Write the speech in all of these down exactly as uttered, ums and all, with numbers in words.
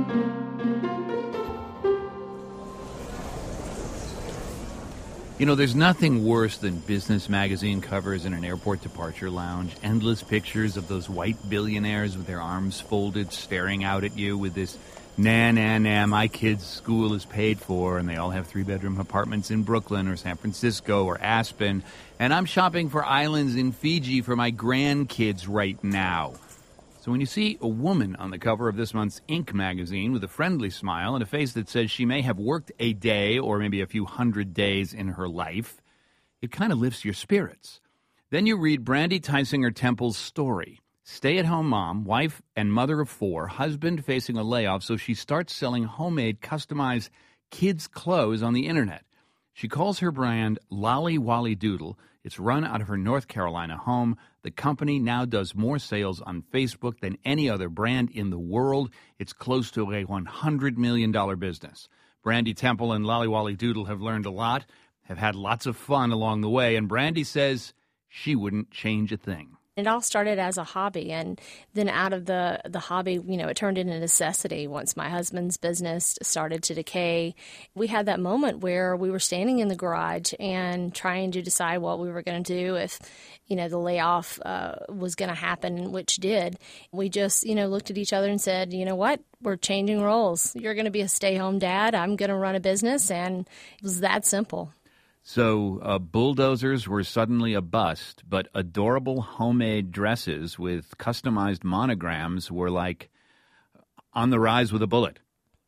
You know, there's nothing worse than business magazine covers in an airport departure lounge. Endless pictures of those white billionaires with their arms folded staring out at you with this, nah, nah, nah, my kid's school is paid for, and they all have three-bedroom apartments in Brooklyn or San Francisco or Aspen, and I'm shopping for islands in Fiji for my grandkids right now. So when you see a woman on the cover of this month's Inc magazine with a friendly smile and a face that says she may have worked a day or maybe a few hundred days in her life, it kind of lifts your spirits. Then you read Brandy Tysinger Temple's story. Stay-at-home mom, wife and mother of four, husband facing a layoff, so she starts selling homemade, customized kids' clothes on the internet. She calls her brand Lolly Wally Doodle. It's run out of her North Carolina home. The company now does more sales on Facebook than any other brand in the world. It's close to a one hundred million dollars business. Brandy Temple and Lolly Wally Doodle have learned a lot, have had lots of fun along the way, and Brandy says she wouldn't change a thing. It all started as a hobby, and then out of the, the hobby, you know, it turned into necessity once my husband's business started to decay. We had that moment where we were standing in the garage and trying to decide what we were going to do if, you know, the layoff uh, was going to happen, which did. We just, you know, looked at each other and said, you know what, we're changing roles. You're going to be a stay-home dad. I'm going to run a business, and it was that simple. So uh, bulldozers were suddenly a bust, but adorable homemade dresses with customized monograms were like on the rise with a bullet.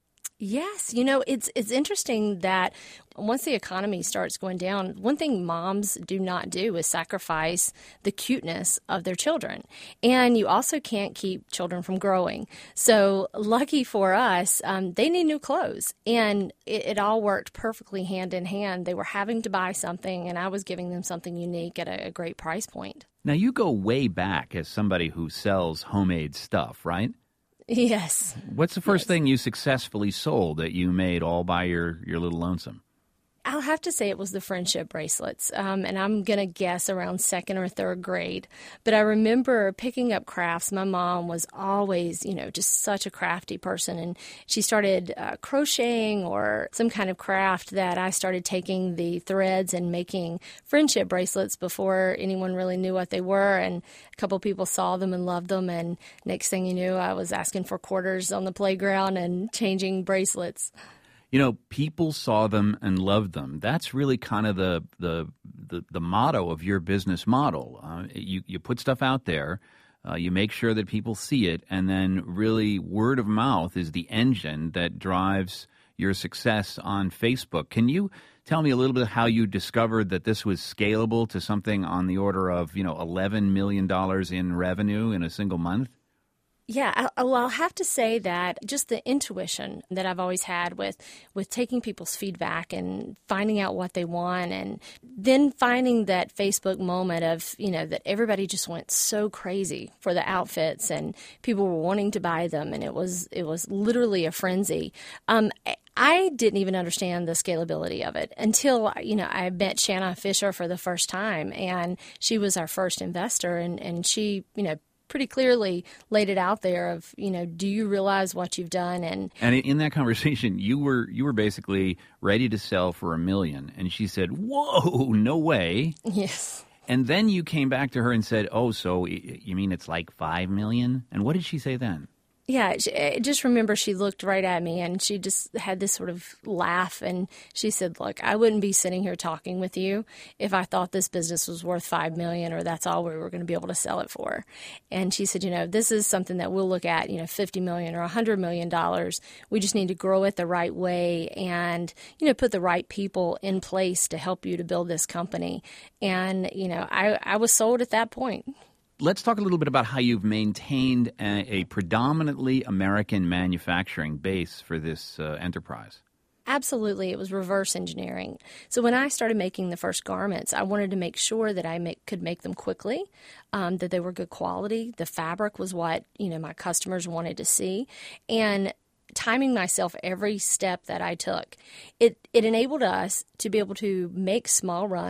Yes. You know, it's it's interesting that once the economy starts going down, one thing moms do not do is sacrifice the cuteness of their children. And you also can't keep children from growing. So lucky for us, um, they need new clothes. And it, it all worked perfectly hand in hand. They were having to buy something, and I was giving them something unique at a, a great price point. Now, you go way back as somebody who sells homemade stuff, right? Yes. What's the first yes. thing you successfully sold that you made all by your, your little lonesome? I'll have to say it was the friendship bracelets, um, and I'm going to guess around second or third grade. But I remember picking up crafts. My mom was always, you know, just such a crafty person, and she started uh, crocheting or some kind of craft that I started taking the threads and making friendship bracelets before anyone really knew what they were, and a couple people saw them and loved them, and next thing you knew, I was asking for quarters on the playground and changing bracelets. You know, people saw them and loved them. That's really kind of the the the, the motto of your business model. Uh, you you put stuff out there, uh, you make sure that people see it, and then really word of mouth is the engine that drives your success on Facebook. Can you tell me a little bit how you discovered that this was scalable to something on the order of, you know, eleven million dollars in revenue in a single month? Yeah, I, well, I'll have to say that just the intuition that I've always had with, with taking people's feedback and finding out what they want, and then finding that Facebook moment of, you know, that everybody just went so crazy for the outfits and people were wanting to buy them, and it was it was literally a frenzy. Um, I didn't even understand the scalability of it until, you know, I met Shanna Fisher for the first time, and she was our first investor, and, and she, you know, pretty clearly laid it out there of, you know, do you realize what you've done? And and in that conversation, you were you were basically ready to sell for a million, and she said, "Whoa, no way!" Yes. And then you came back to her and said, "Oh, so you mean it's like five million?" And what did she say then? Yeah, I just remember she looked right at me and she just had this sort of laugh, and she said, look, I wouldn't be sitting here talking with you if I thought this business was worth five million dollars or that's all we were going to be able to sell it for. And she said, you know, this is something that we'll look at, you know, fifty million dollars or one hundred million dollars. We just need to grow it the right way and, you know, put the right people in place to help you to build this company. And, you know, I, I was sold at that point. Let's talk a little bit about how you've maintained a, a predominantly American manufacturing base for this uh, enterprise. Absolutely. It was reverse engineering. So when I started making the first garments, I wanted to make sure that I make, could make them quickly, um, that they were good quality. The fabric was what, you know, my customers wanted to see. And timing myself every step that I took, it, it enabled us to be able to make small runs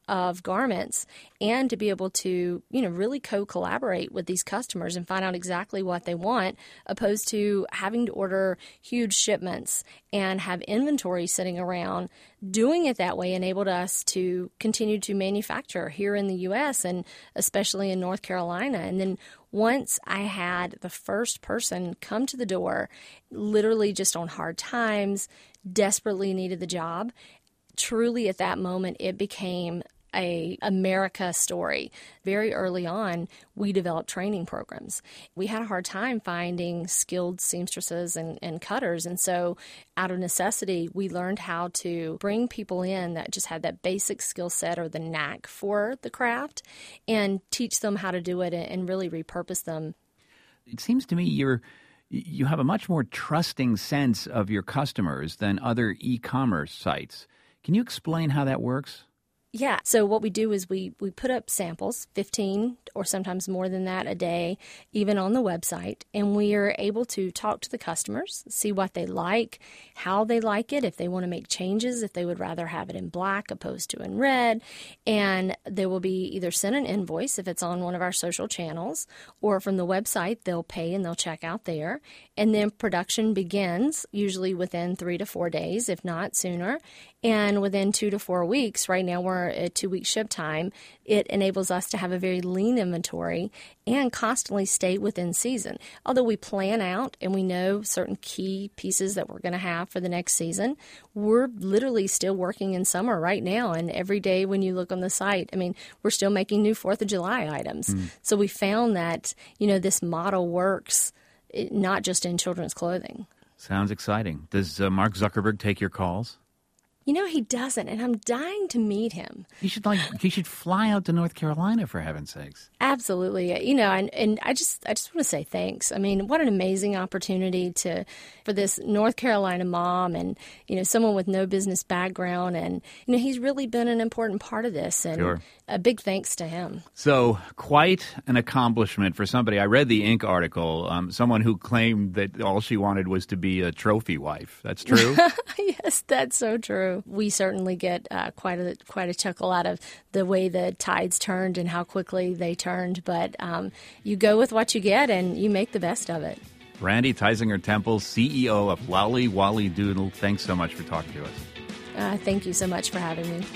of garments and to be able to, you know, really co-collaborate with these customers and find out exactly what they want, opposed to having to order huge shipments and have inventory sitting around. Doing it that way enabled us to continue to manufacture here in the U S and especially in North Carolina. And then once I had the first person come to the door, literally just on hard times, desperately needed the job, truly at that moment it became a America story. Very early on, we developed training programs. We had a hard time finding skilled seamstresses and, and cutters. And so out of necessity, we learned how to bring people in that just had that basic skill set or the knack for the craft and teach them how to do it and really repurpose them. It seems to me you're you have a much more trusting sense of your customers than other e-commerce sites. Can you explain how that works? Yeah. So what we do is we, we put up samples, fifteen or sometimes more than that a day, even on the website. And we are able to talk to the customers, see what they like, how they like it, if they want to make changes, if they would rather have it in black opposed to in red. And they will be either sent an invoice if it's on one of our social channels, or from the website, they'll pay and they'll check out there. And then production begins usually within three to four days, if not sooner. And within two to four weeks, right now we're at two-week ship time, it enables us to have a very lean inventory and constantly stay within season. Although we plan out and we know certain key pieces that we're going to have for the next season, we're literally still working in summer right now. And every day when you look on the site, I mean, we're still making new fourth of July items. Mm. So we found that, you know, this model works not just in children's clothing. Sounds exciting. Does uh, Mark Zuckerberg take your calls? You know, he doesn't, and I'm dying to meet him. He should like he should fly out to North Carolina, for heaven's sakes. Absolutely. You know, and, and I just I just want to say thanks. I mean, what an amazing opportunity to for this North Carolina mom and, you know, someone with no business background. And, you know, he's really been an important part of this. And sure. A big thanks to him. So quite an accomplishment for somebody. I read the Inc article, um, someone who claimed that all she wanted was to be a trophy wife. That's true? Yes, that's so true. We certainly get uh, quite a quite a chuckle out of the way the tides turned and how quickly they turned. But um, you go with what you get and you make the best of it. Randi Teisinger Temple, C E O of Lolly Wally Doodle, thanks so much for talking to us. Uh, thank you so much for having me.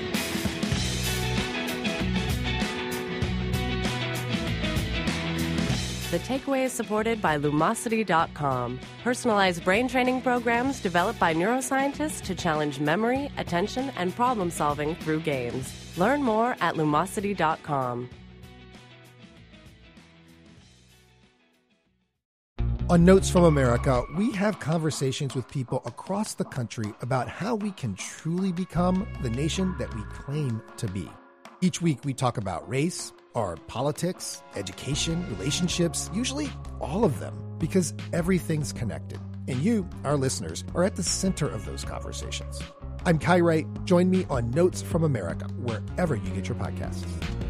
The Takeaway is supported by Lumosity dot com, personalized brain training programs developed by neuroscientists to challenge memory, attention, and problem-solving through games. Learn more at Lumosity dot com. On Notes from America, we have conversations with people across the country about how we can truly become the nation that we claim to be. Each week, we talk about race, or politics, education, relationships, usually all of them, because everything's connected. And you, our listeners, are at the center of those conversations. I'm Kai Wright. Join me on Notes from America, wherever you get your podcasts.